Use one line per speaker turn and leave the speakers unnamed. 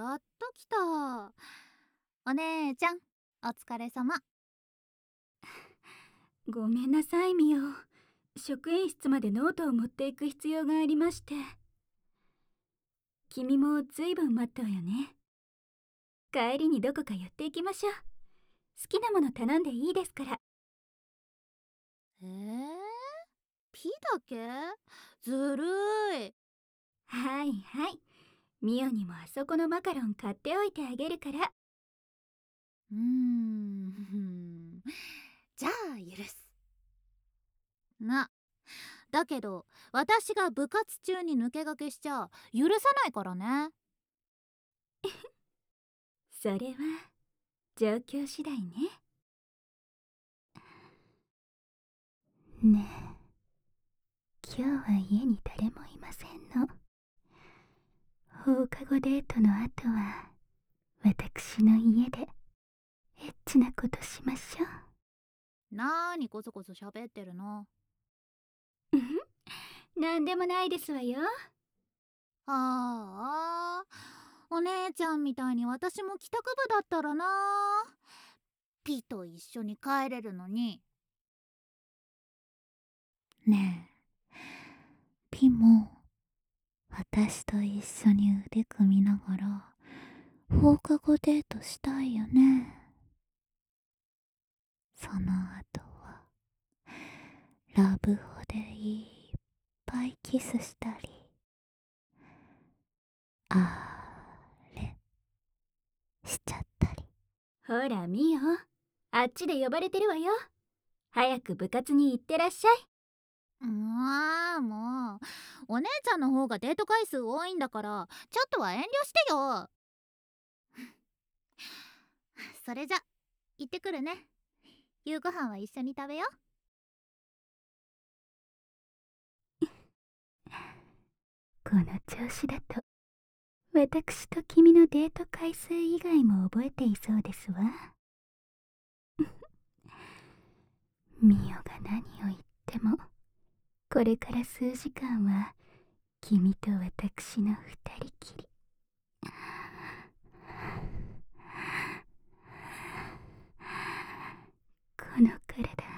やっと来た。お姉ちゃん、お疲れ様。
ごめんなさいミオ。職員室までノートを持っていく必要がありまして。君もずいぶん待ったわよね。帰りにどこか寄っていきましょう。好きなもの頼んでいいですから。
ピだけ？ずるい。
はいはい、ミオにもあそこのマカロン買っておいてあげるから。
じゃあ許す。だけど私が部活中に抜け駆けしちゃ許さないからね。
それは状況次第ね。ねえ、今日は家に誰もいませんの。放課後デートの後は私の家でエッチなことしましょ
なーにこそこそ喋ってるの？
う。なんでもないですわよ。
ああ、お姉ちゃんみたいに私も帰宅部だったらな。ピと一緒に帰れるのに。ねえ、ピも私と一緒に腕組みながら放課後デートしたいよね。その後はラブホでいっぱいキスしたり、あれしちゃったり。
ほらミオ、あっちで呼ばれてるわよ。早く部活に行ってらっしゃい。
もうお姉ちゃんの方がデート回数多いんだからちょっとは遠慮してよ。それじゃ行ってくるね。夕ご飯は一緒に食べよう。
この調子だと私と君のデート回数以外も覚えていそうですわ。ミオが何を言ってもこれから数時間は君と私の二人きり。この体